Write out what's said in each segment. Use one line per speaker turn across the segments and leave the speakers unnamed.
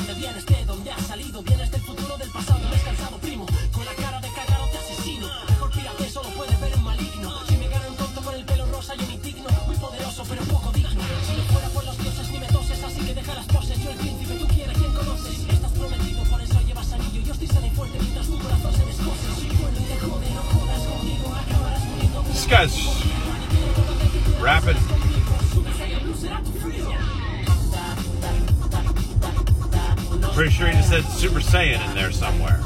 dónde vienes, de dónde has salido. Vienes del futuro, del pasado, descansado, primo. Con la cara de cagado te asesino. Mejor pírate, solo puedes ver un maligno. Si me gana un tonto con el pelo rosa y un indigno, muy poderoso pero poco digno. Si no fuera por los dioses ni me toses, así que deja las poses. Yo el príncipe, tú quieres, ¿quién conoces? Estás prometido, por eso llevas anillo. Yo estoy sano y fuerte mientras tu corazón se descose. Soy bueno y te jode, no jodas conmigo, acabarás muriendo.
This guy's rapping. Pretty sure he just said Super Saiyan in there somewhere.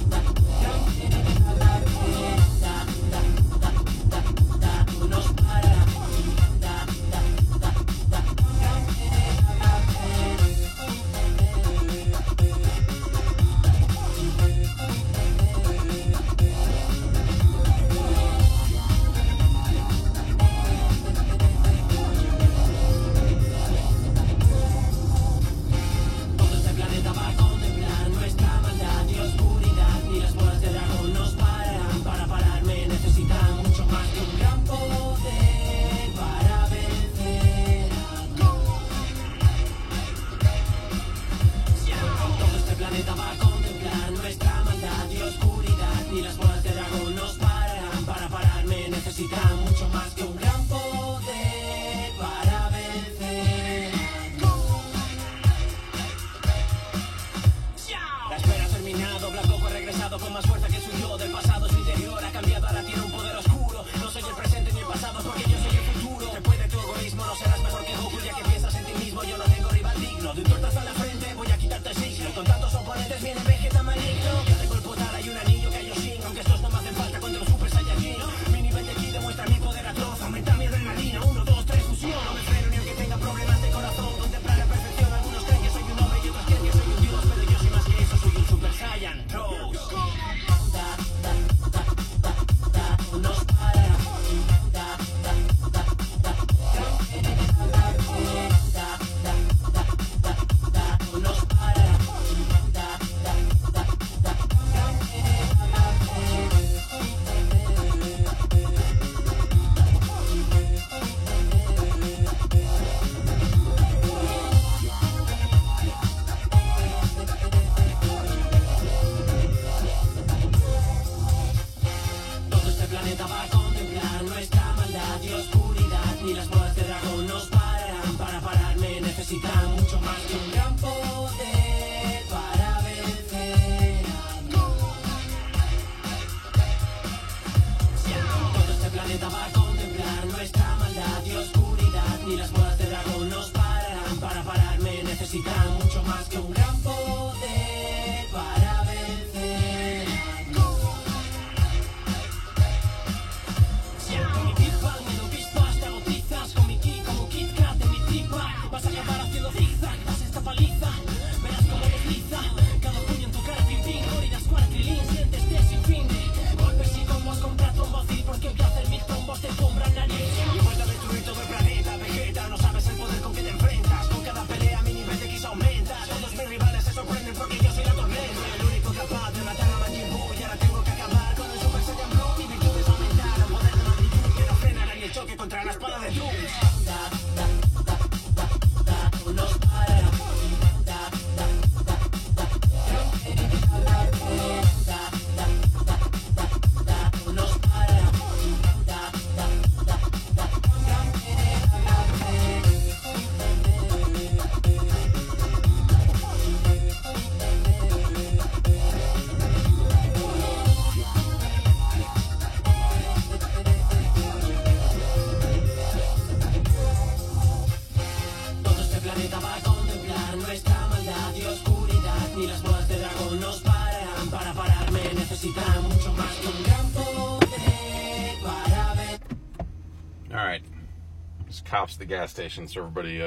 Cops at the gas station, so everybody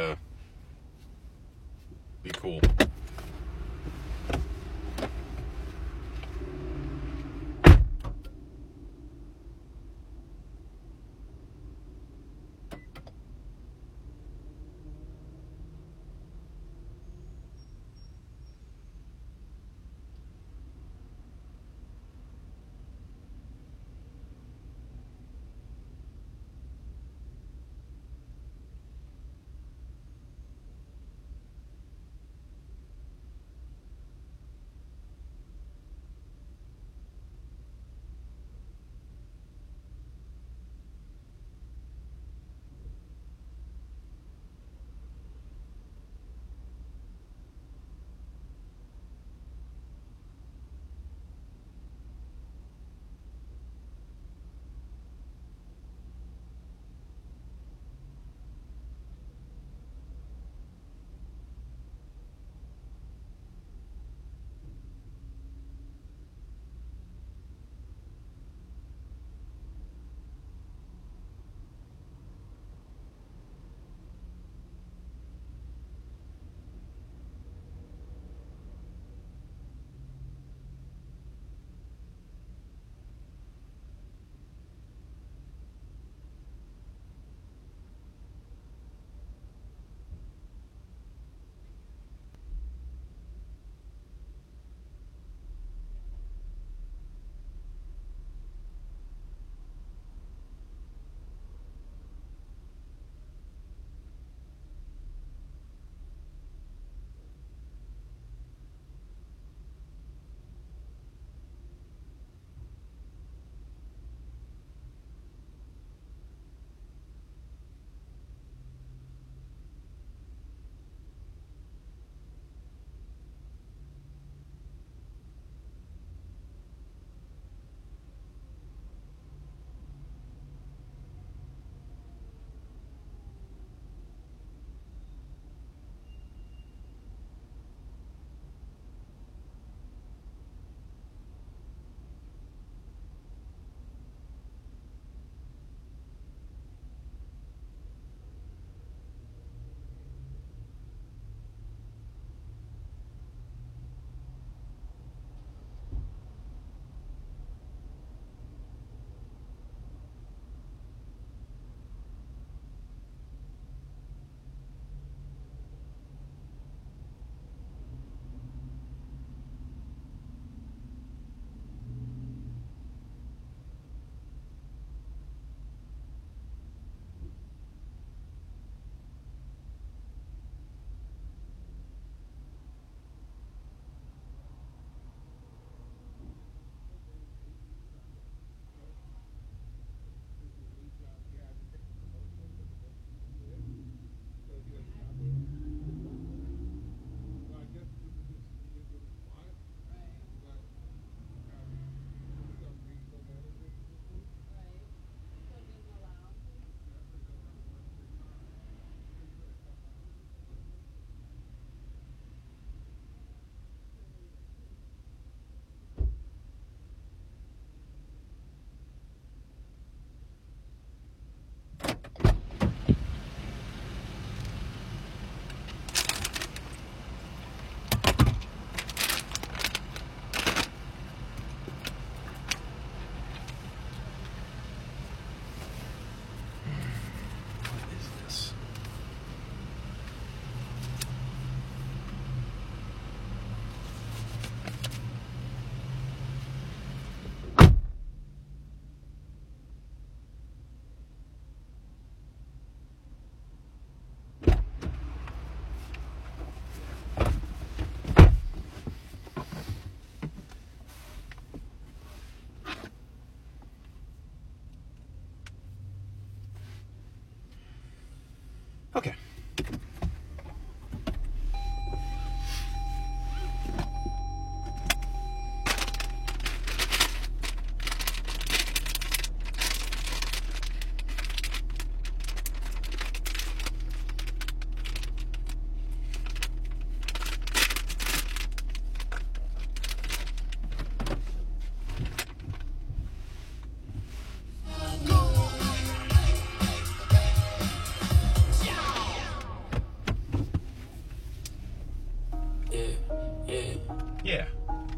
be cool.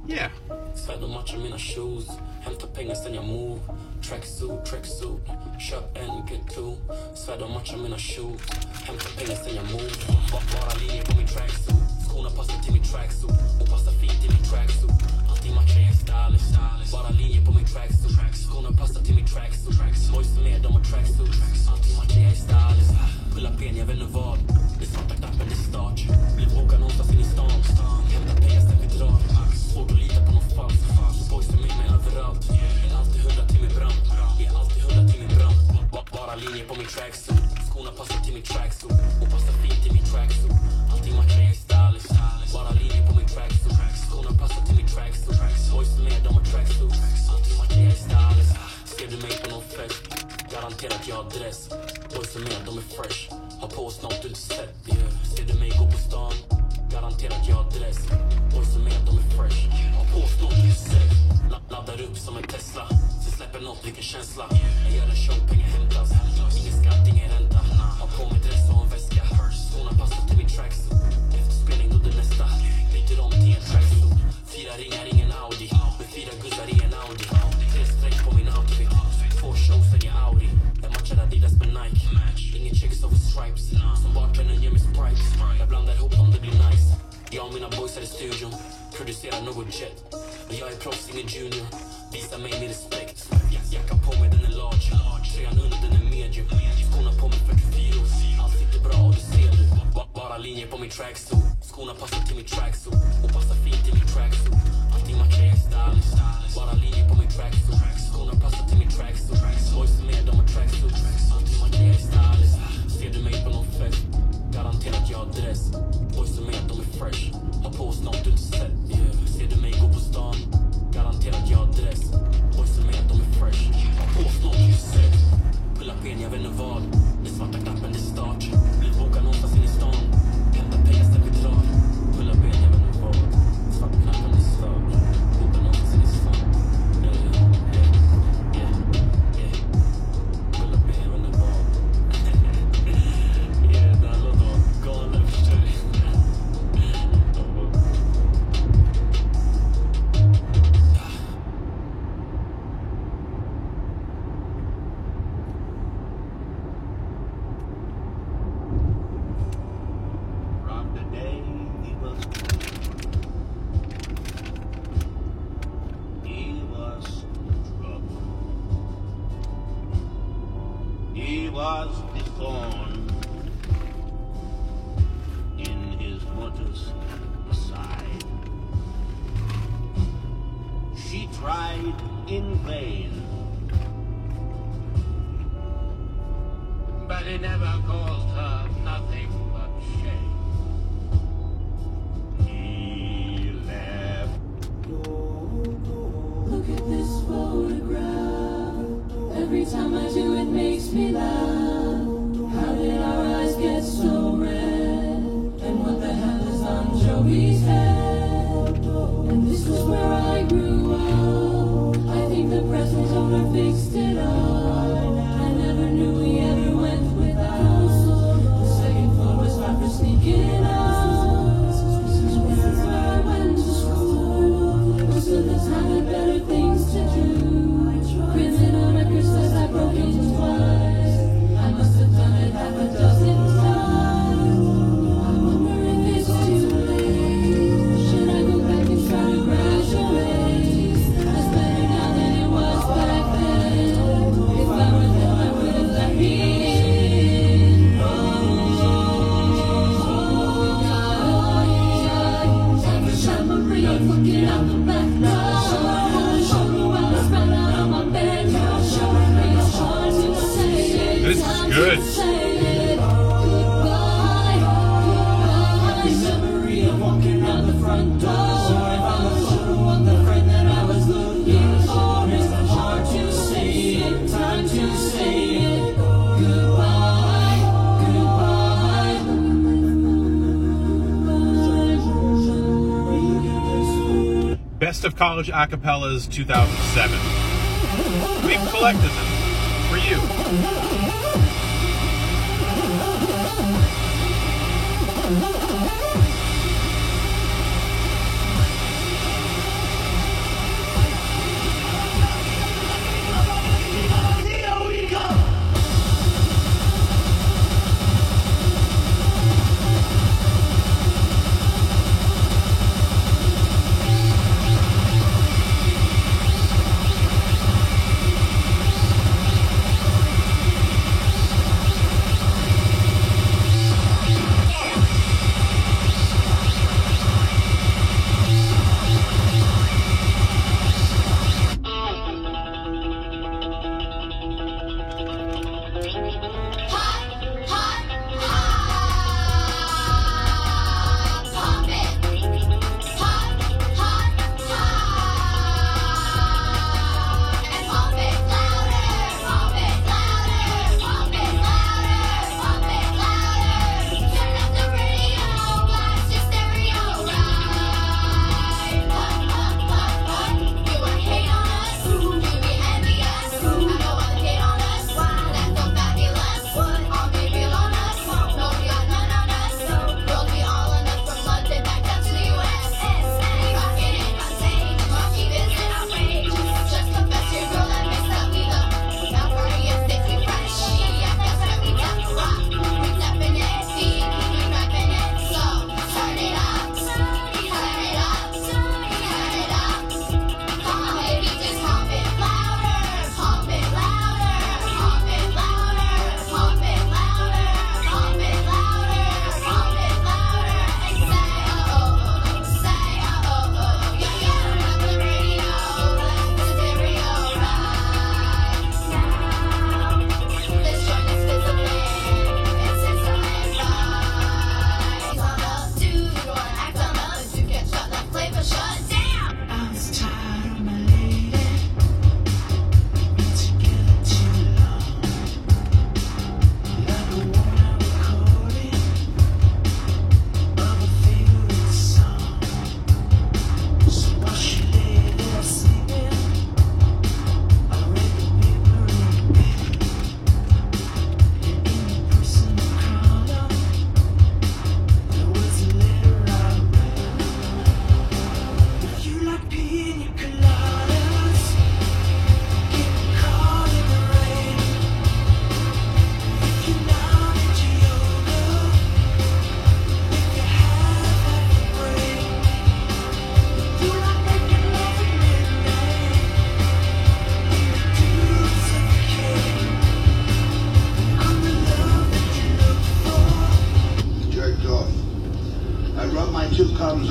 Yeah.
Svärdar matchar mina shoes. Hämtar pengar sen jag move. Tracksuit. Köp en, get two. Svärdar matchar mina shoes. Hämtar pengar sen jag move. Bara linjer på min tracksuit. Skorna passar till min tracksuit. Och passar fint till min tracksuit. Allting matchar jag stylish. Bara linjer på min tracksuit. Skorna passar till min tracksuit. Boys med de har tracksuit. Allting matchar jag stylish. Pulla pen, jag vet inte vad. Det svarta knappen, det är start. Blir vågad någonstans in i stan. Hämtar pengar sen vi drar. Svårt att lita på någon fast. Boys är med mig överallt. Är alltid 100 till min brand. Är alltid 100 till min brand. Bara linjer på min tracksuit. Skorna passar till min tracksuit. Och passar fint till min tracksuit. Allting matchar jag stylish. Bara linjer på min tracksuit. Skorna passar till min tracksuit. Boys är med, de har tracksuit. Allting matchar jag stylish. Ser du mig på någon fest? Garanterat jag har dress. Boys är med, de är fresh. Har på snart du inte sett. Ser du mig gå på stan? Garanterat jag har dress. Boys är med, de är fresh. Har på snart du inte sett. Laddar upp som en Tesla. Sen släpper något, vilken känsla. Jag gör en show, pengar hämtas. Ingen skatt, ingen ränta. Har på mig dress och en väska. Skorna passar till min tracksuit. Efter spelning då det nästa. Byter om till en tracksuit. 4 ringar, ingen Audi. Med 4 guzzar i en Audi. 3 streck på min outfit. 2 shows, sen jag Audi. Jag matchar Adidas med Nike. Ingen checks over stripes. Som bartendern ger mig Sprite. Jag blandar ihop om det blir nice. Jag och mina boys är i studion. Producerar något jet. Och jag är proffs, ingen junior. Visa mig min respekt. Jackan på mig, den är large. 300, den är medium. Skorna på mig 44. Allt sitter bra och det ser du. Bara linjer på min tracksuit. Skorna passar till min tracksuit. Och passar fint till min tracksuit. Allting matchar jag stylish. Bara linjer på min tracksuit. Skorna passar till min tracksuit. Boys är med, de har tracksuit. Allting matchar jag stylish. Ser du mig på någon fest? Garanterat jag har dress. Boys är med, de är fresh. Har på snart du inte sett. Ser du mig gå på stan? Garanterat jag har dress. Boys är med, de är fresh. Har på snart du inte sett. Pulla pen, jag vet inte vad. Det svarta knappen, det är start. Blir vågad någonstans in i stan. Hämtar pengar sen vi drar. Pulla pen, jag vet inte vad. Det svarta knappen, det är start. Vågad någonstans in i stan. Pulla pen, jag vet inte vad. Det här låter galet, förstår du.
From the day he was trouble. He was the thorn in his mother's side. She tried in vain, but it never caused her nothing but shame. He left.
Look at this photograph. Every time I do it makes me laugh. How did our eyes get so red? And what the hell is on Joey's head? And this was where I grew up. I think the present owner fixed it up. I never knew we ever went without. The second floor was hard for sneaking out. This is where I went to school. Most of the time had better things to do. Criminal record says I broke in twice. I must have done it half a dozen times. I wonder if it's too late. Should I go back and try to graduate? It's better now than it was back then. If I were them, I would have let me in. Every time I read, I'm looking out the back door.
This is good. Best of College Acapellas 2007. We've collected them for you.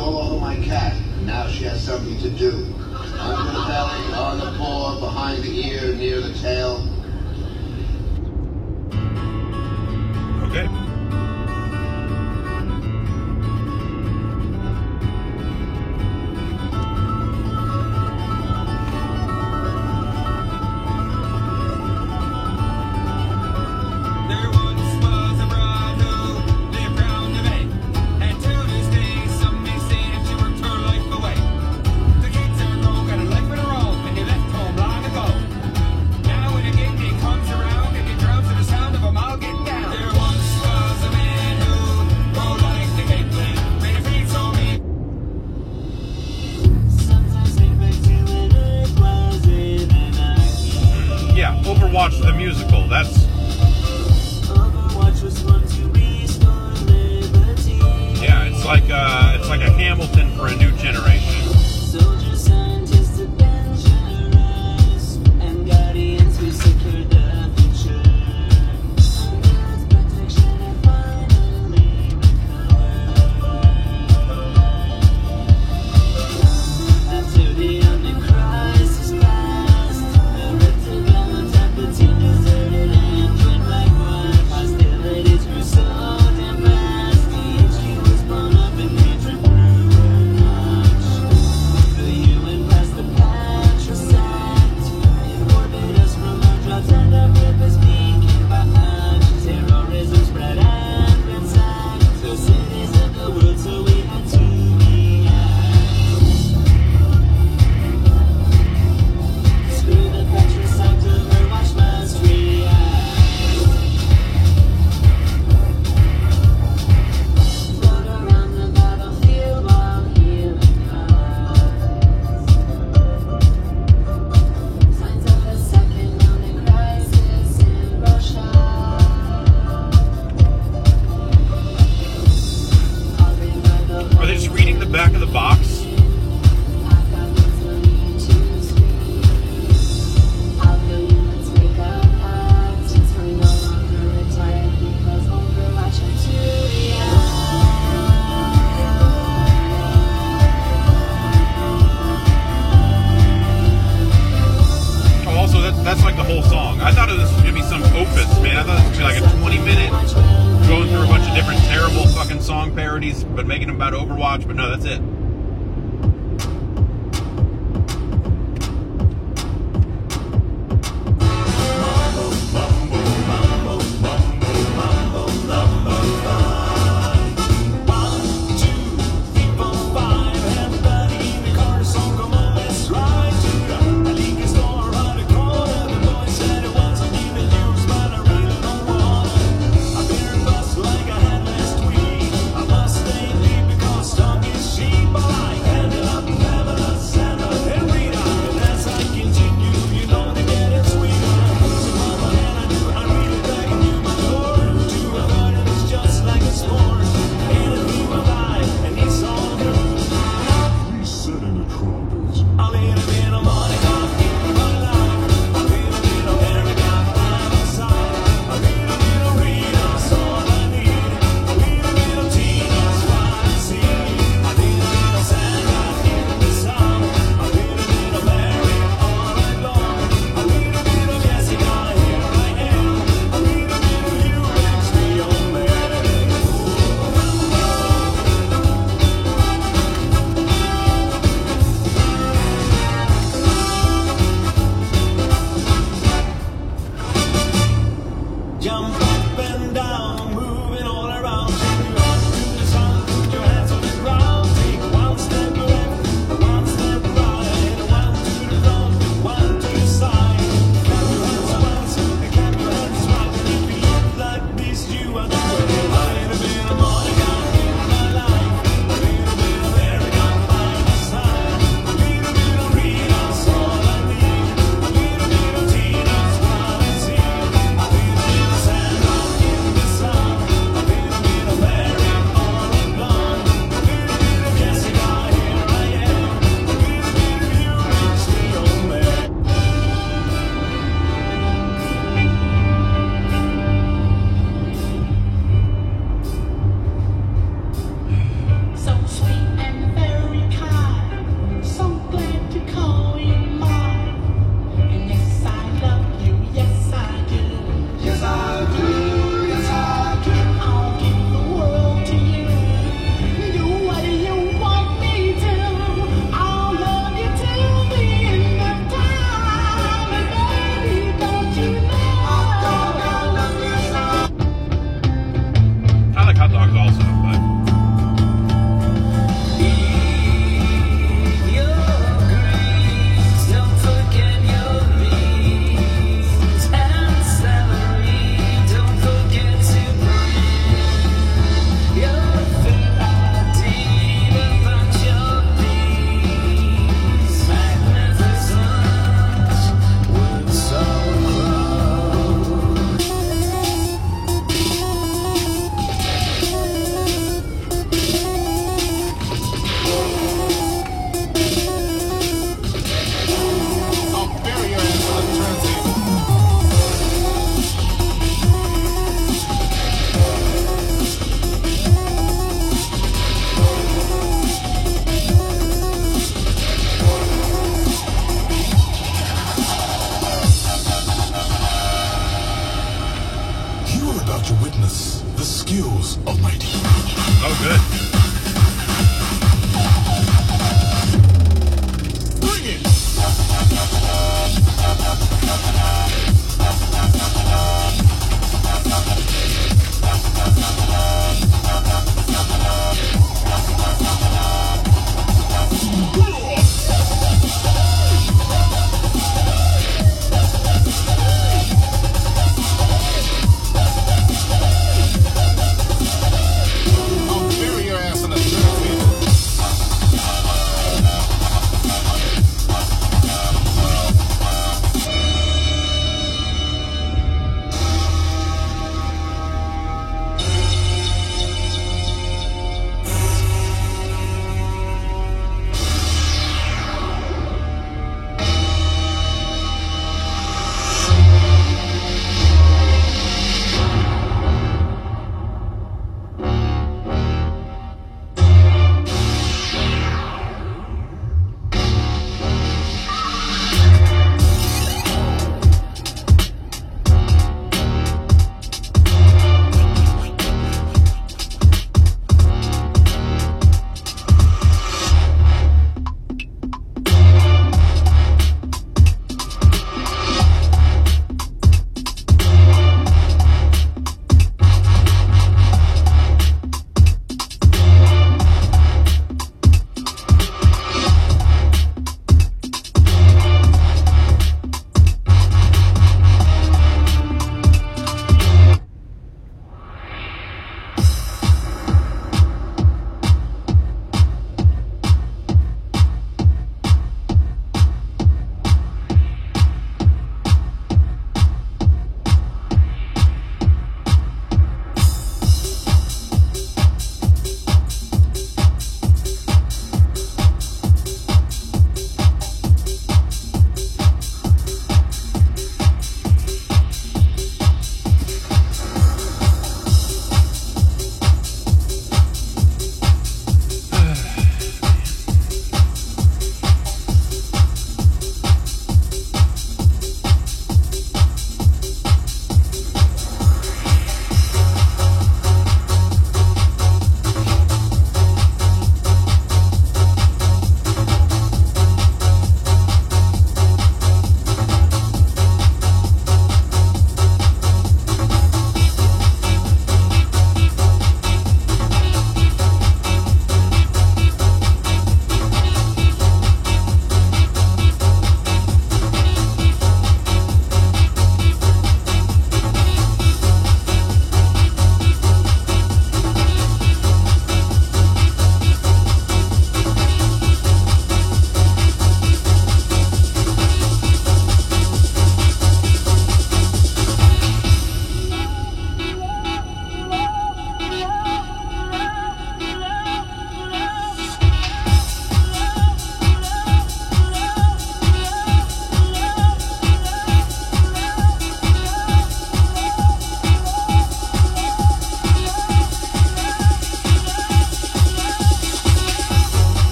swallow my cat, and now she has something to do. Under the belly, on the paw, behind the ear, near the tail.
Okay.
There once was a bride who lived round the bay, and to this day some may say that she worked her life away. The kids are grown, got a life of their own, and they left home long ago. Now when a gig day comes around, they get drowned to the sound of them all getting down. There once was a man who rode like the gateway, made a feet so mean.
Sometimes think back to when it wasn't anarchy.
Yeah, Overwatch the musical. That's
Overwatch was fun to restore liberty.
yeah. It's like a Hamilton for a new generation.
Soldiers, scientists, adventurers, and guardians who secured the future. God's protection and finally recovered. After the Antichrist is past, the red developed at the team deserted and joined like one. Hostilities grew so damn fast. The HQ was blown up and hatred grew a notch. The UN passed the Patriot Act. It forbade us from our jobs and our purpose became back. Terrorism spread and ransacked the cities of the world, so we had to react. Screw the Patriot Act, Overwatch must react. Float around the battlefield while healing cries. Signs of a second mounting crisis in Russia.
Are they just reading the back of the box?
I've got one's money to speak. I'll feel you, let's make a pact. Since we're no longer retired because Overwatch had to
Oh, also that's like the whole song. I thought it was gonna be some opus, man. I thought it was gonna be like a 20-minute going through a bunch of different terrible fucking song parodies, but making them about Overwatch. But no, that's it.
Like I had last week, I must stay deep because stock is cheap.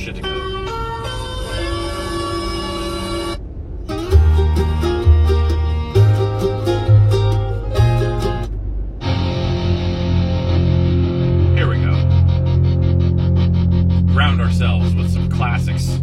shit together. Here we go. Ground ourselves with some classics.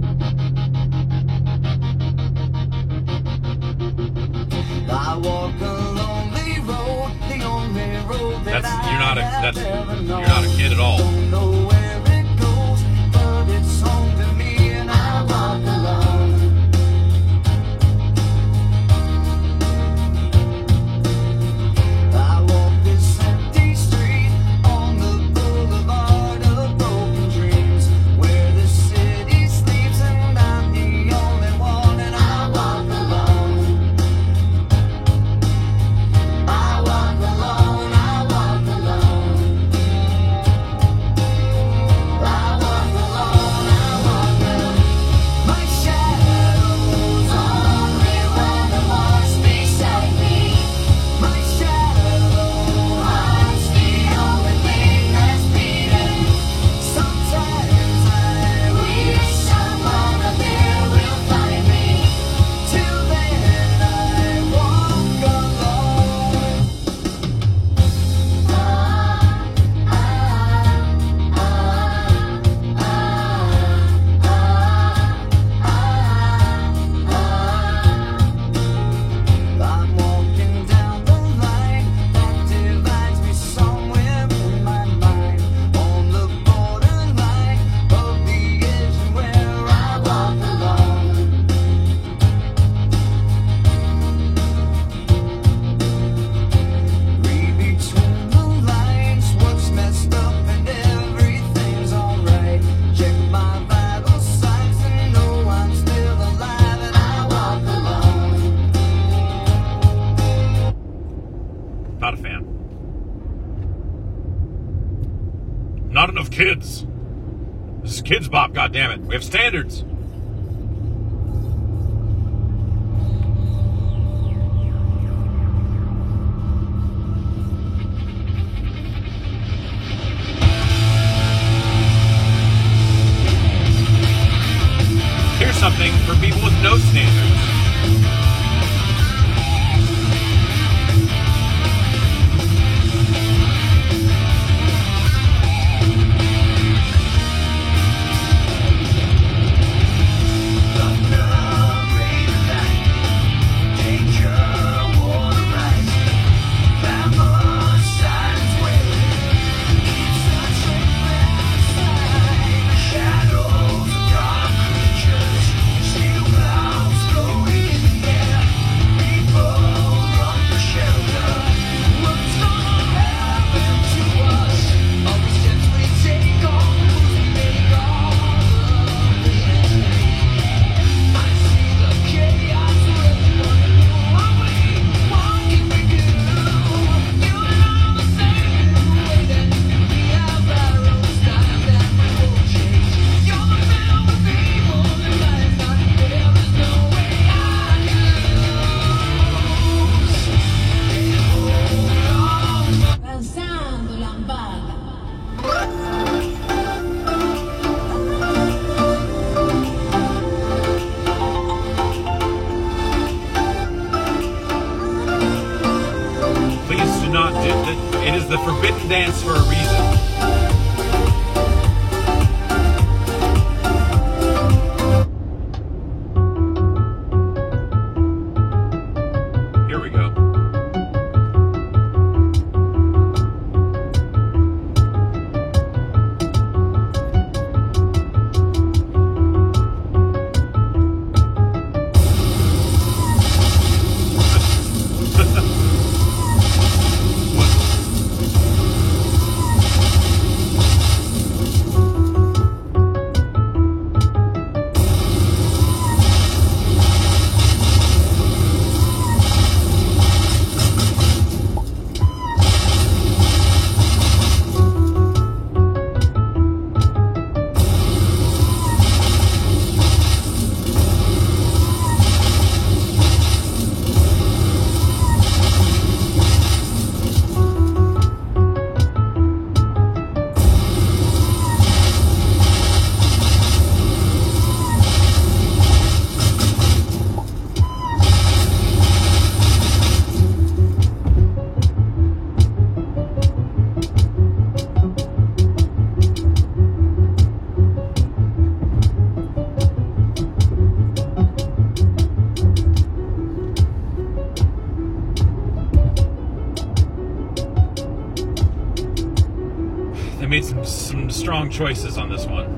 I walk a lonely road, the only road that
You're not a kid at all.
don't know where it goes, but it's home to me, and I walk alone. I walk this empty street on the boulevard of broken dreams, where the city sleeps and I'm the only one, and I walk alone. I walk alone, I walk alone. I walk alone, I walk alone. My shadow's only one who walks beside me. My shadow hides the only thing that's beating. Sometimes I wish someone up there will find me. Till then I walk alone. I'm walking down the line that divides me somewhere in my mind, on the borderline of the edge where I walk alone. Read between the lines what's messed up and everything's alright. Check my vital signs and know I'm still alive, and I walk alone.
Not a fan. Not enough kids. This is Kids Bop, goddammit. We have standards. Here's something for people with no standards.
Danzando lambada.
Please do not do that. It is the forbidden dance for a reason. Here we go. made some strong choices on this one.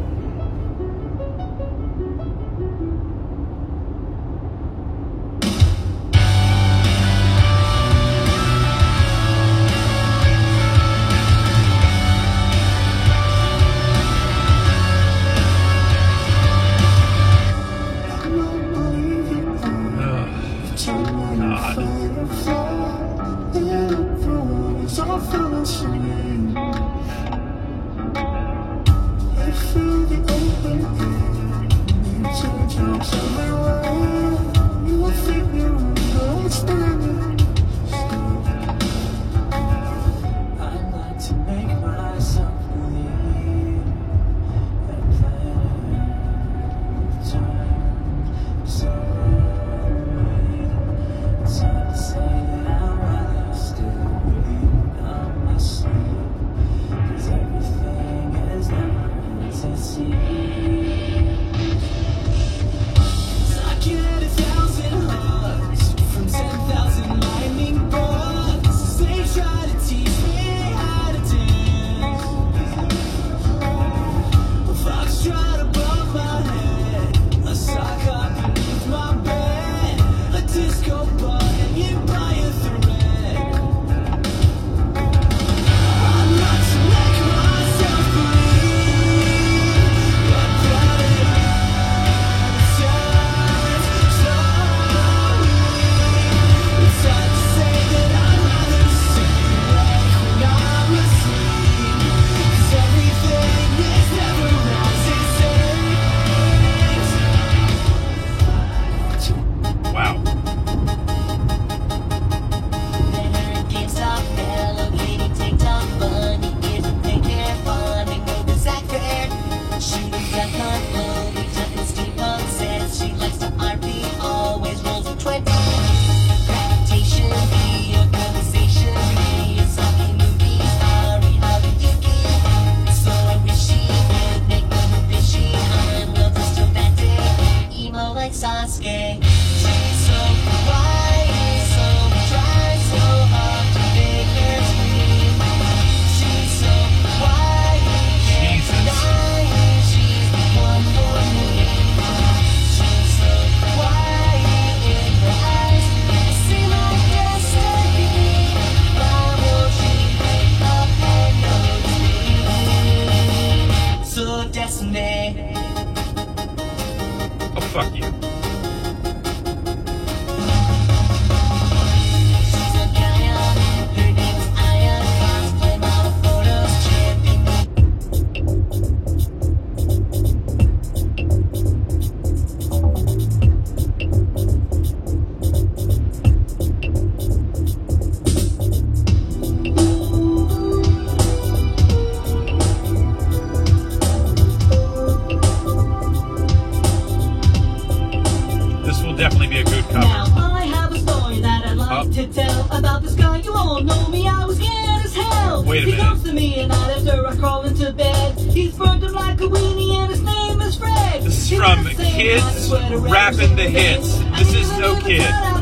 Wait a minute. He comes to me at night after I crawl into bed. He's burnt him like a weenie and his name is Fred.
This is from Kids Rapping the Hits. This is no kid.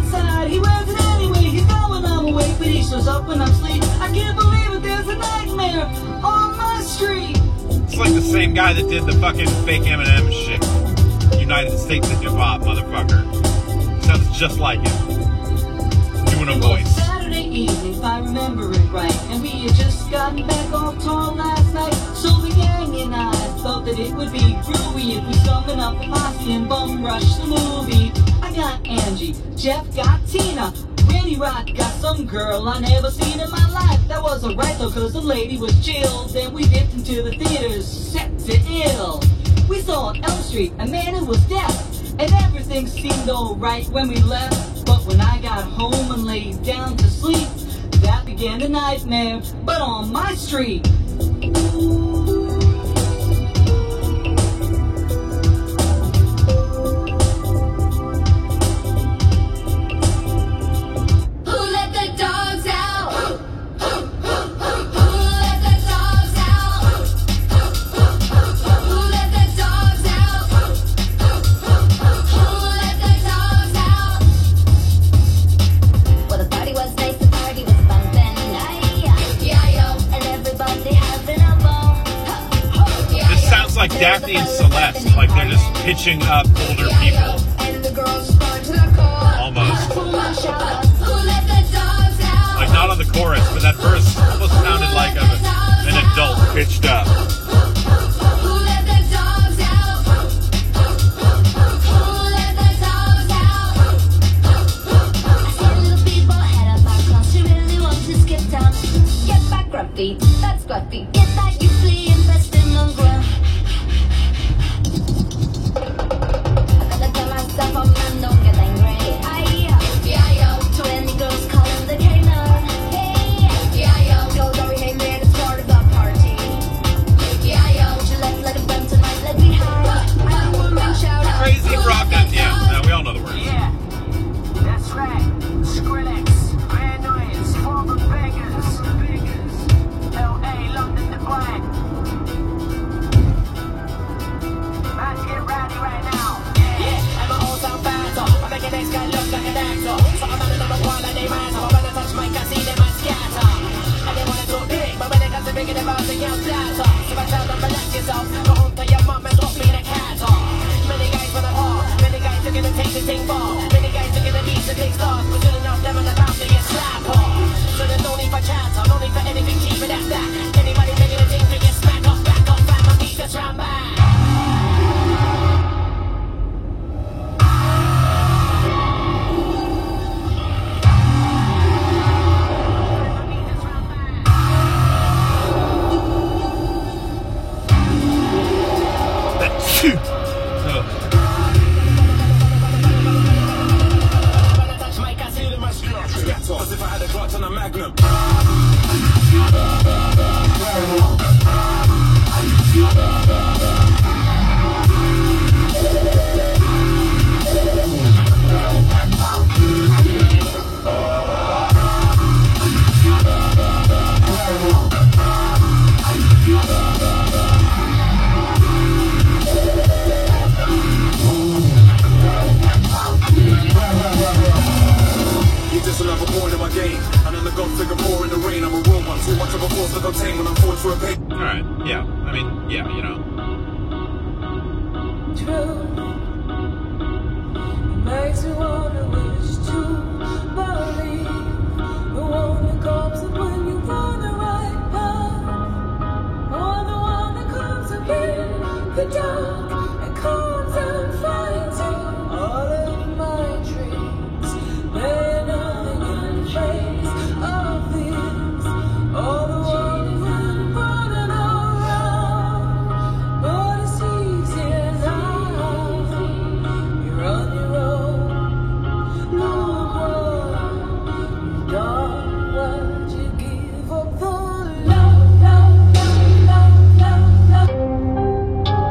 He wears it anyway. He's going I'm awake, but he shows up when I'm asleep. I can't believe it. There's a nightmare on my street.
It's like the same guy that did the fucking fake Eminem shit. United States of Hip Hop, motherfucker. Sounds just like him. Doing a voice.
Saturday evening, if I remember it right, and we had just gotten back off tour last night. So the gang and I thought that it would be groovy if we summon up a posse and bum rush the movie. I got Angie, Jeff got Tina, Randy Rock got some girl I never seen in my life. That wasn't right though, cause the lady was chill. Then we dipped into the theaters, set to ill. We saw on Elm Street a man who was deaf, and everything seemed alright when we left. But when I got home and laid down to sleep, that began the nightmare, but on my street.
And everybody having a ball.
Daphne and Celeste, like they're just pitching up older people. Almost. Like not on the chorus, but that verse almost sounded like an adult pitched up.
That's scruffy. Get that you flee, invest in the ground. I gotta tell myself I'm not, don't get angry. Yeah, yo. 20 girls calling the canine. Hey, yeah, yo. Go very hey man, it's part of the party. Yeah, yo. Would you let it burn tonight? Let me hide. I'm a woman, shout out.
Crazy rock. Yeah, we all know the words.
Yeah, that's right. Skrillex, Van Nuys, former beggars. L.A., London, the black. About to get rowdy right now.
Yeah, and my old sound faster. I make an ex guy look like an actor. So I'm on another one like they matter. But when I touch mic, I see them I scatter. And they want it too big, but when it comes to bigger, they're about to get flatter. So I tell them, relax yourself. Go home to your mom and drop me in a cat. Many guys wanna hard. Many guys are gonna take the thing far. Many guys are gonna beat the big stars. But good enough, them on the bounce to get slapped hard. So there's no need for chatter, no need for anything cheaper than that. Anybody making a thing to get smack off, back off, and my beat just round back.
As if I had a clutch on a Magnum. Just another point in my game, and I'm the god figure more in the rain. I'm a real one, too much of a force to contain when I'm forward for a pain.
Alright, yeah. I mean, yeah, you know.
True. It makes me wanna wish to believe the one that comes up when you run the right path, or the one that comes up in the dark and comes and finds you. All of my dreams, they're nothing in the face of this. All the ones that running around, but it's easy now. You're on your own, no more. You don't want you give up the love, love, love, love, love, love.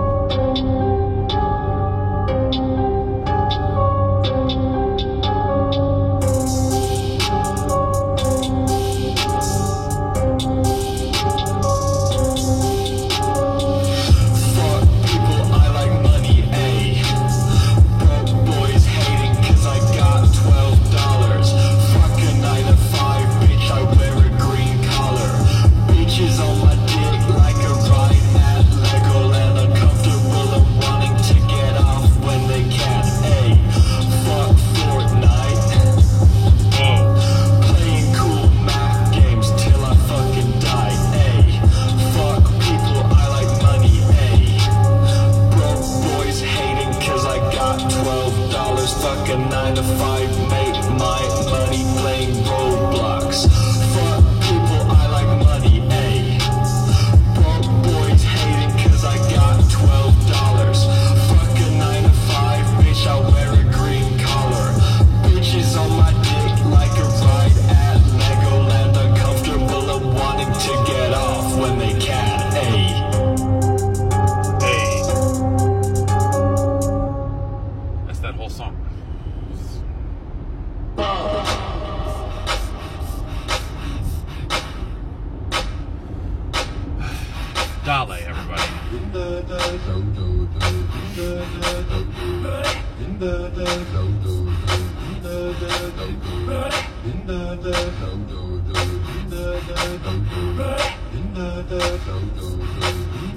Fuck people, I like money, ayy. Broke boys hating cause I got $12. Fuck a 9 to 5, bitch, I wear a green collar. Bitches on my dick like a ride at Legoland. Uncomfortable and wanting to get off when they can, ayy. Fuck Fortnite.
Whoa.
Playing cool math games till I fucking die, ayy. Fuck people, I like money, ayy. Broke boys hating cause I got $12. Fuck a 9 to 5, make my money playing Roblox. Fuck people, I like money, ayy. Broke boys hating cause I got $12. Fuck a 9 to 5, bitch, I wear a green collar. Bitches on my dick like a ride at Legoland. Uncomfortable and wanting to get off when they can, ayy.
Hey. That's that whole song. Dale, everybody.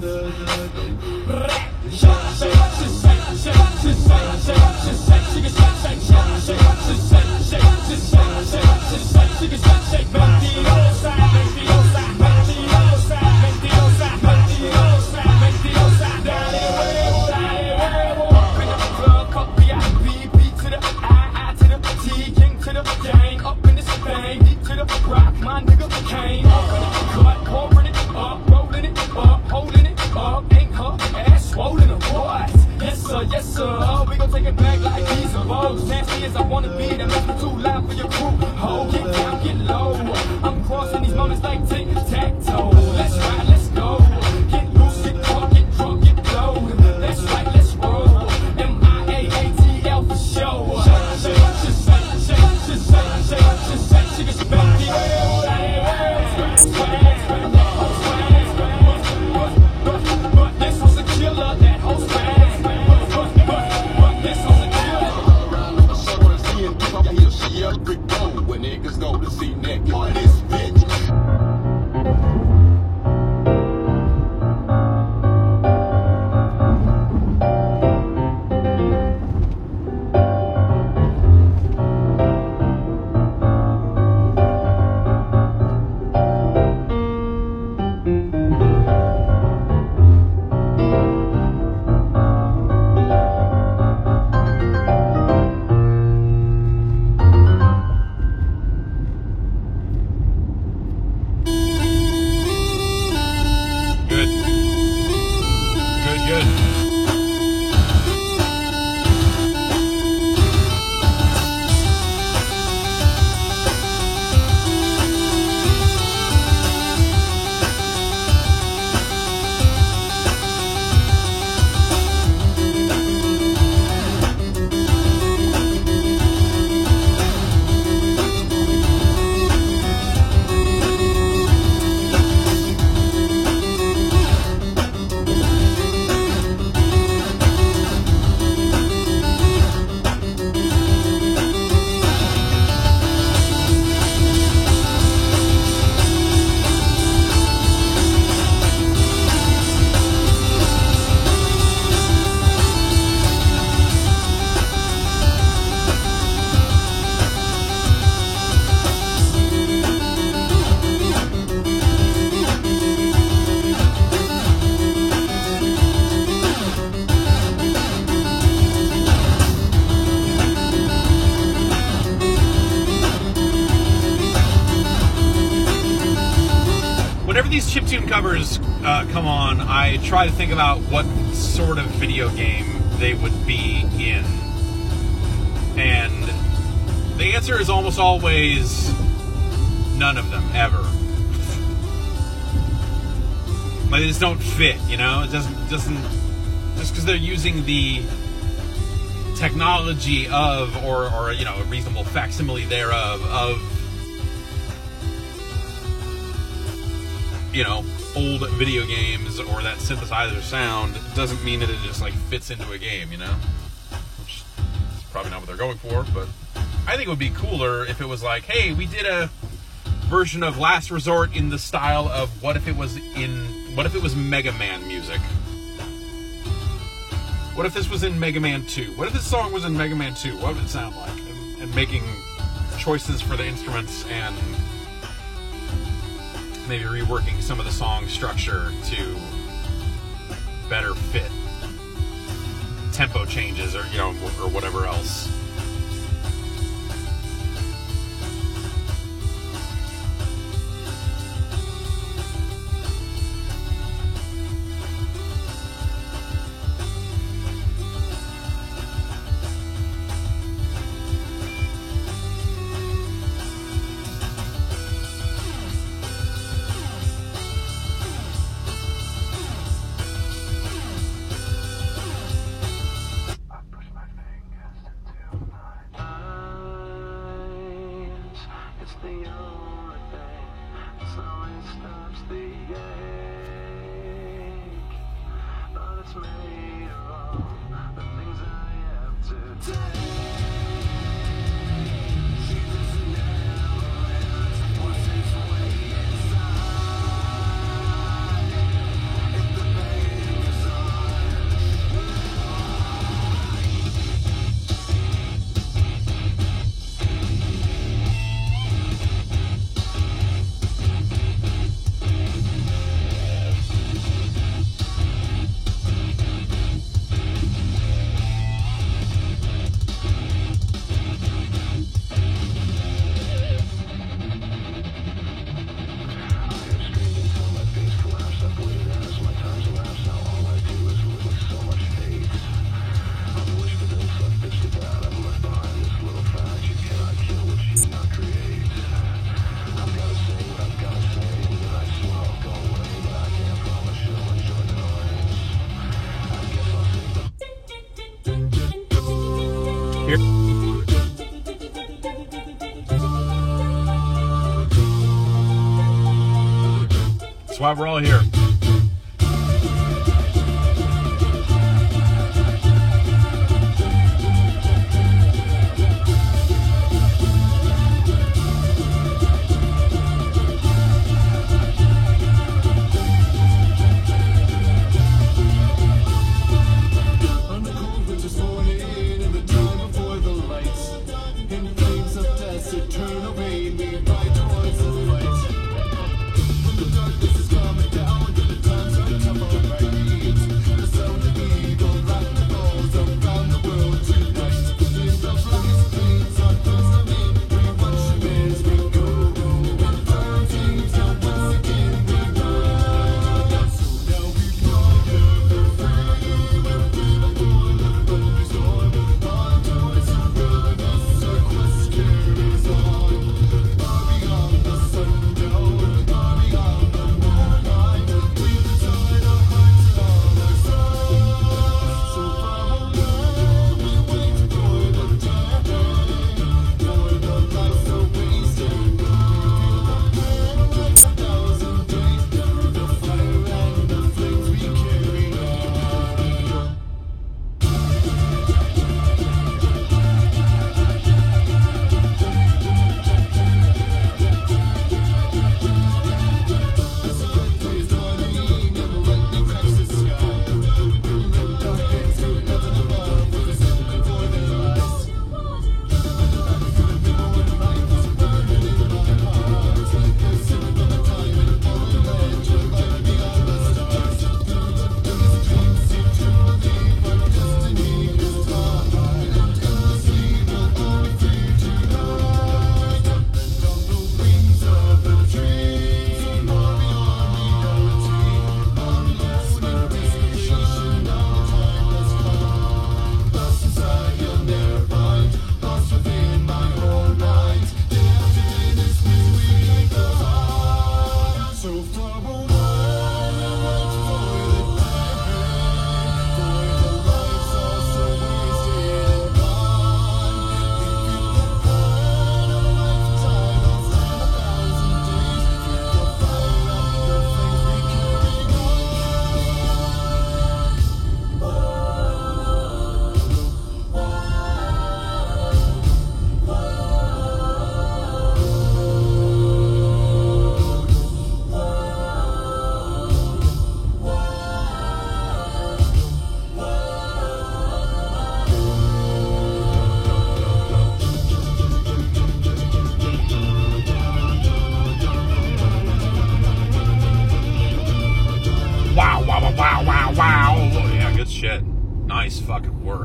Yes sir, we gon' take it back like these are bows. Nasty as I wanna be, that makes me too loud for your crew. Ho, get down, get low. I'm crossing these moments like tic-tac-toe. Let's ride, let's go. Get loose, get caught, get drunk, get blow. That's right, let's roll. M-I-A-A-T-L for show. But this was a killer, that whole swag.
When niggas go to see naked on this bitch.
Whenever these chiptune covers come on, I try to think about what sort of video game they would be in. And the answer is almost always none of them, ever. Like, they just don't fit, you know? It doesn't just because they're using the technology of, or you know, a reasonable facsimile thereof, of, you know, old video games or that synthesizer sound, doesn't mean that it just like fits into a game, you know? Which is probably not what they're going for, but I think it would be cooler if it was like, hey, we did a version of Last Resort in the style of what if it was Mega Man music? What if this was in Mega Man 2? What if this song was in Mega Man 2? What would it sound like? And making choices for the instruments and maybe reworking some of the song structure to better fit tempo changes, or, you know, or whatever else. why we're all here.
On the cold winter's morning, in the dawn before the lights, in flames of desert, turn away me right towards the light. When the darkness is coming down, and the times are tough on my knees, the sound of evil rock the balls around the world tonight. In the blackest flames on first of me, we watch them as we go. When the fire fades out once again, we run. So now we wander the freedom of the storm. On towards the wilderness, our quest carries on. Far beyond the sundown, far beyond the moonlight, we design our hearts and all our souls. So far away, we wait for the time, for the life so wasted. Like 1,000 days, through the fire and the flames we carry on. So far away, wait for the time, for the lives are so wasted and gone. If you can find a lifetime outside 1,000 days, with the fire and the flames we carry
Wow, wow, wow, wow, wow, wow. Yeah, good shit. Nice fucking work.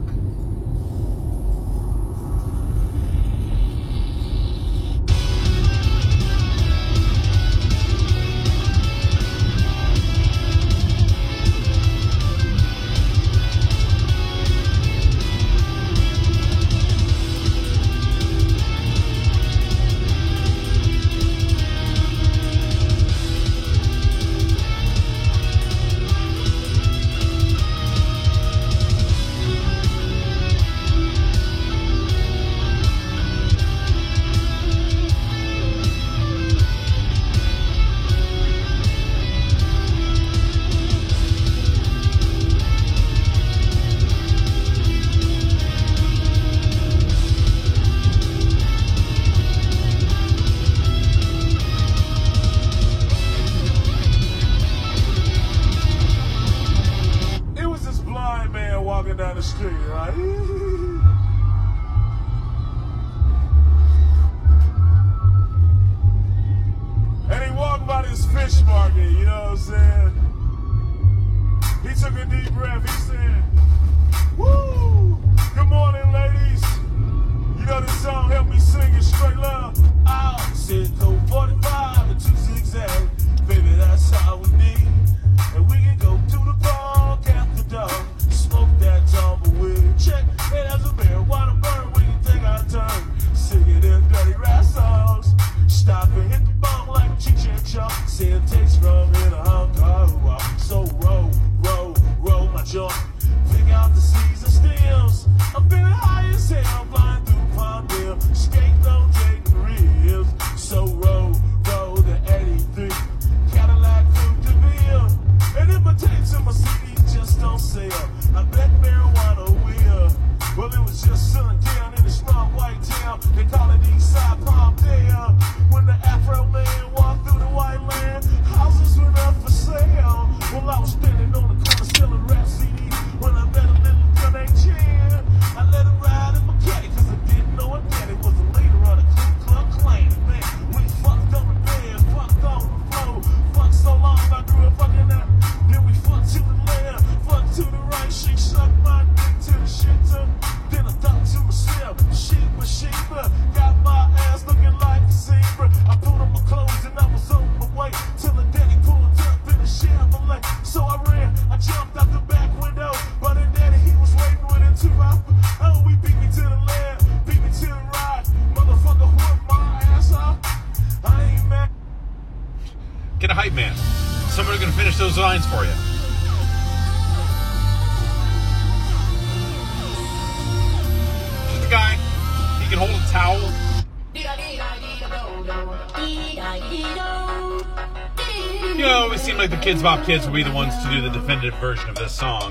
It was this blind man walking down the street, right? And he walked by this fish market, you know what I'm saying? He took a deep breath, he said, "Woo! Good morning, ladies. You know this song, help me sing it straight love." I'll sit through 45 and 2 zigzag. Baby, that's how we need. And we can go to the park after dark, smoke that tumbleweed, check it as a marijuana burn. We can take our turn, singing them dirty rap songs. Stop and hit the bump like Cheech and Chong. See it takes from in a Hong Kong. So roll, roll, roll my joint. Pick out the seeds and stems. I'm feeling high as hell, flying through Palmdale. Skate on Jake ribs. So roll, roll the 83. Cadillac through the
Get a hype man. Somebody's going to finish those lines for you. Just a guy. He can hold a towel. You know, it always seemed like the Kids Bop Kids would be the ones to do the definitive version of this song.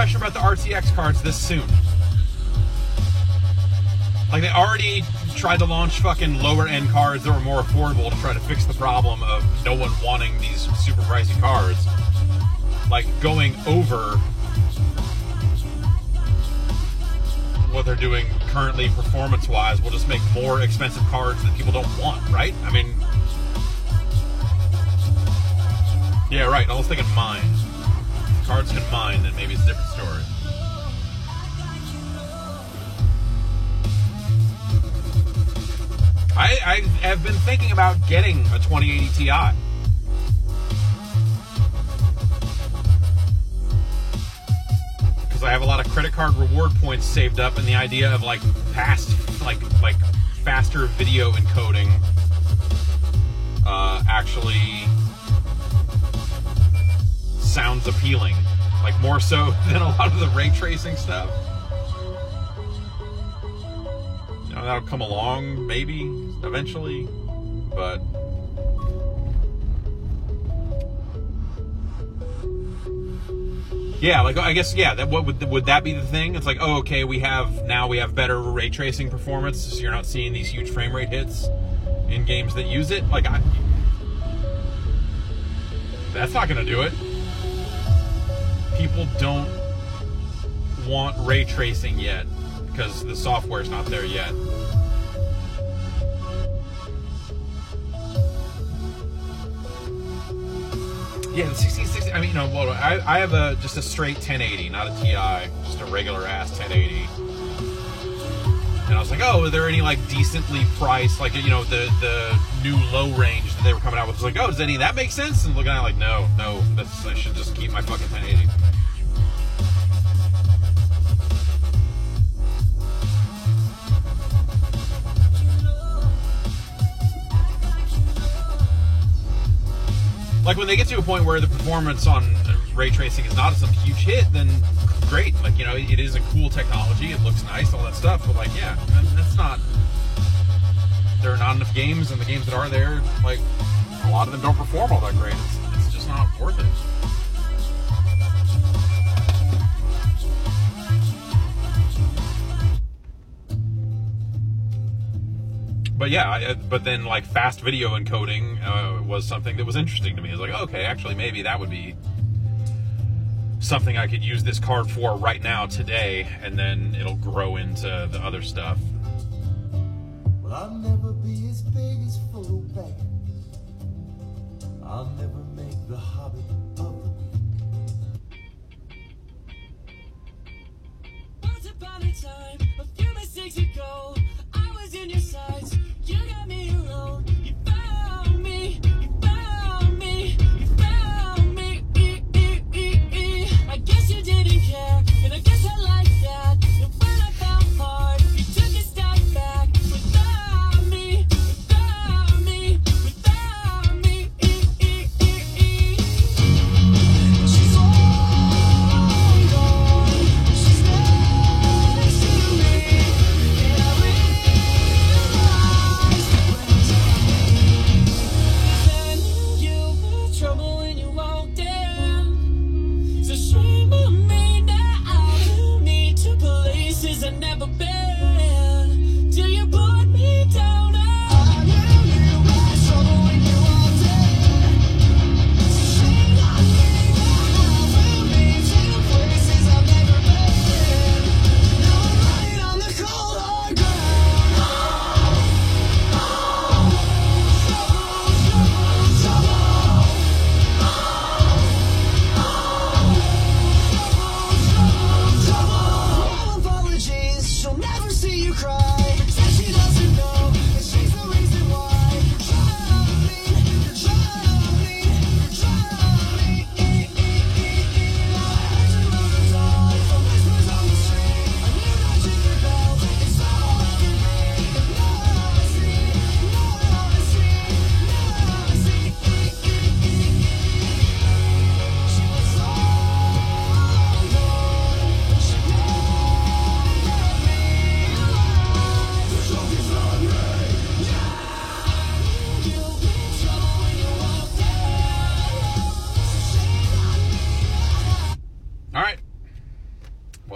pressure about the RTX cards this soon? Like, they already tried to launch fucking lower-end cards that were more affordable to try to fix the problem of no one wanting these super pricey cards. Like, going over what they're doing currently performance-wise will just make more expensive cards that people don't want, right? I mean... Yeah, right. I was thinking mine. If cards can mine, then maybe it's a different story. I have been thinking about getting a 2080 Ti. Because I have a lot of credit card reward points saved up, and the idea of like faster video encoding actually sounds appealing. Like, more so than a lot of the ray tracing stuff. You know, that'll come along, maybe, eventually, but... Yeah, like, I guess, yeah, that, would that be the thing? It's like, oh, okay, we have better ray tracing performance, so you're not seeing these huge frame rate hits in games that use it? Like, that's not gonna do it. People don't want ray tracing yet because the software's not there yet. Yeah, the 1660. I mean, you know, well, I have just a straight 1080, not a Ti, just a regular ass 1080. And I was like, oh, are there any like decently priced, like, you know, the new low range that they were coming out with? I was like, oh, does any of that make sense? And looking at it like, no, I should just keep my fucking 1080. Like, when they get to a point where the performance on ray tracing is not some huge hit, then great. Like, you know, it is a cool technology. It looks nice, all that stuff. But, like, yeah, that's not... There are not enough games, and the games that are there, like, a lot of them don't perform all that great. It's just not worth it. But yeah, but then like fast video encoding was something that was interesting to me. I was like, okay, actually maybe that would be something I could use this card for right now, today, and then it'll grow into the other stuff.
Well, I'll never be as big as Photopack. I'll never make the Hobbit of the week.
Once upon a time, a few mistakes ago, I was in your sights. You got me alone. You found me. You found me. You found me. I guess you didn't care, and I guess I like that. And when I found hard, you took a step back. Without me, without me, without me.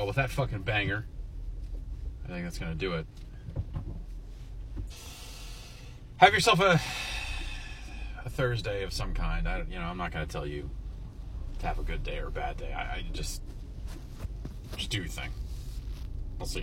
Well, with that fucking banger, I think that's gonna do it. Have yourself a Thursday of some kind. I'm not gonna tell you to have a good day or a bad day. I just do your thing. I'll see you.